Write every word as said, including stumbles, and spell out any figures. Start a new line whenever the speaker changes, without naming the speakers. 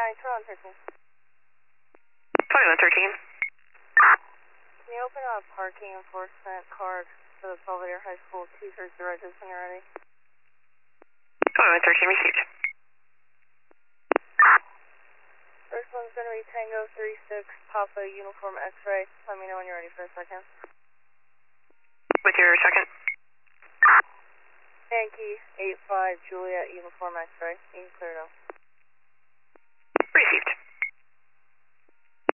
Hi, Tron thirteen.
twenty-one thirteen.
Can you open a parking enforcement card for the Belvedere High School two-thirds directors when you're ready?
twenty-one thirteen received.
First one's going to be Tango three six, Papa Uniform X-Ray. Let me know when you're ready for a second.
With your second?
Yankee eight five, Juliet Uniform X-Ray. You can clear it out.